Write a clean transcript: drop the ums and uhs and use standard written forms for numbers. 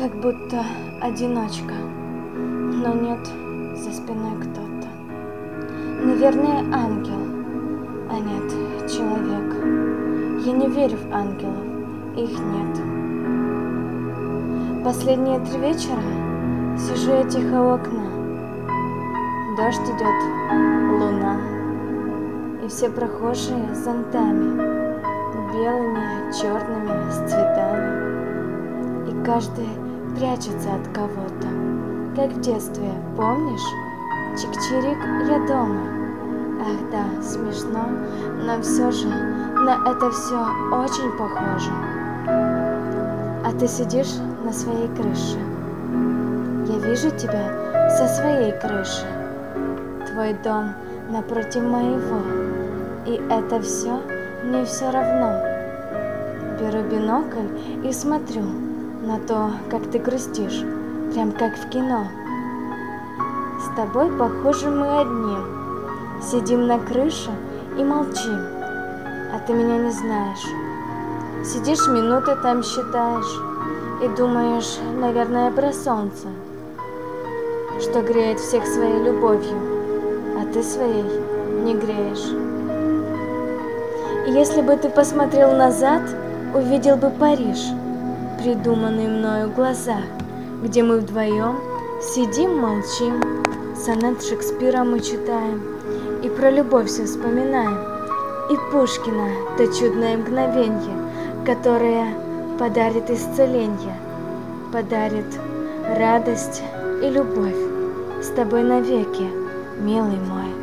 Как будто одиночка, но нет за спиной кто-то. Наверное, ангел, а нет, человек. Я не верю в ангелов, их нет. Последние 3 вечера сижу я тихо у окна. Дождь идет, луна, и все прохожие с зонтами, белыми, черными, с цветами. И каждый прячется от кого-то, как в детстве, помнишь? Чик-чирик, я дома. Ах да, смешно, но все же на это все очень похоже. А ты сидишь на своей крыше. Я вижу тебя со своей крыши. Твой дом напротив моего. И это мне все равно. Беру бинокль и смотрю на то, как ты грустишь, прям как в кино. С тобой, похоже, мы одни. Сидим на крыше и молчим, а ты меня не знаешь. Сидишь, минуты там считаешь и думаешь, наверное, про солнце, что греет всех своей любовью, а ты своей не греешь. И если бы ты посмотрел назад, увидел бы Париж, придуманный мною в глазах, где мы вдвоем сидим, молчим, сонет Шекспира мы читаем и про любовь все вспоминаем, и Пушкина то чудное мгновенье, которое подарит исцеление, подарит радость и любовь с тобой навеки, милый мой.